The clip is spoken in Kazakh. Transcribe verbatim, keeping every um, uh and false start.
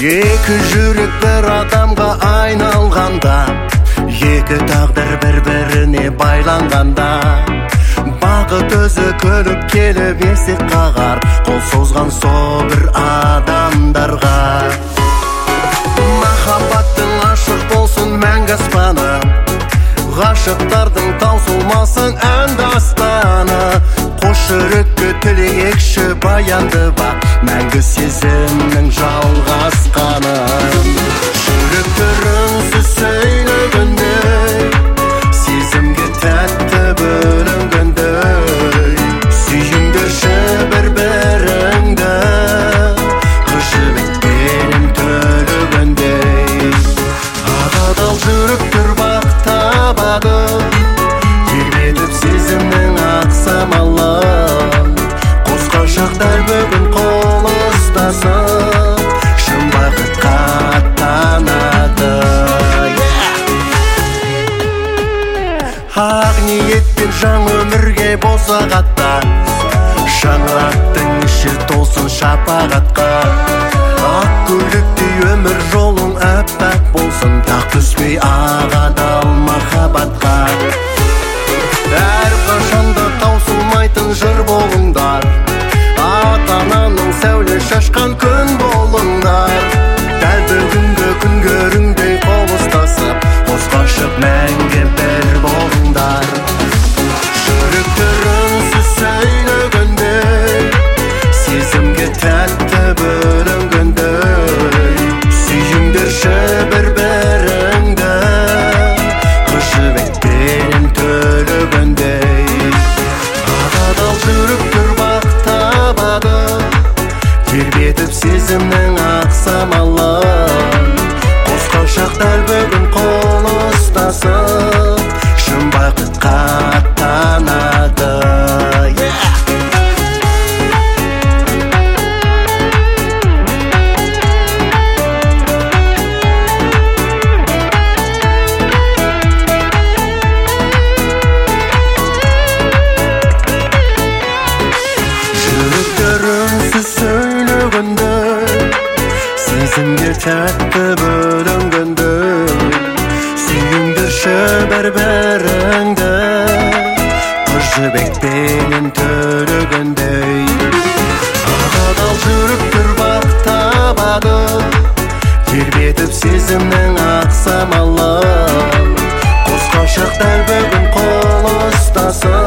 Екі жүрек бір адамға айналғанда, екі тағдыр бір-біріне байланғанда, бақыт өзі күліп келіп есік қағар, қол созған сол бір адамдарға. Махаббаттың ашық болсын мәңгі аспаны, ғашықтардың таусылмасын ән дастаны. Қош жүрекке тілейікші баянды бақ, мәңгі сезімнің жалғасқанын. Жүректеріңсіз сөйлегендей, сезімге тәтті бөлінгендей, сүйіңдерші бір-біріңді, қыз жібекпенен төлегендей. Адал жүректер бақ табады, тербетіп сезімнің ақ самалын. Қос ғашықтар бүгін қол ұстасып, шын бақытқа аттанады. Ақ ниетпен жан өмірге болсақ аттас, шаңырақтың іші толсын шапағатқа. Ақ көйлектей өмір жолың әппақ болсын, тақ түспей ақ адал махаббатқа. Әрқашанда таусылмайтын жыр болыңдар, ата-ананың сәуле шашқан күн болыңдар. Дәл бүгінгі күн көріңдей қол ұстасып, қос ғашық мәңгі бір болыңдар. Жүректеріңсіз сөйлегендей, сезімге тәтті бөлінгендей, сүйіңдерші бір-біріңді, қыз жібекпенен төлегендей. Адал жүректер бақ табады, тербетіп сезімнің ақ самалын. Қос ғашықтар бүгін қол ұстасып, шын бақытқа аттанады. Жүректеріңсіз сөйлегендей, сезімге тәтті бөлінгендей, сүйіңдерші бір-біріңді, қыз жібекпенен төлегендей. Адал жүректер бақ табады, тербетіп сезімнің ақ самалын. Қос ғашықтар бүгін қол ұстасып,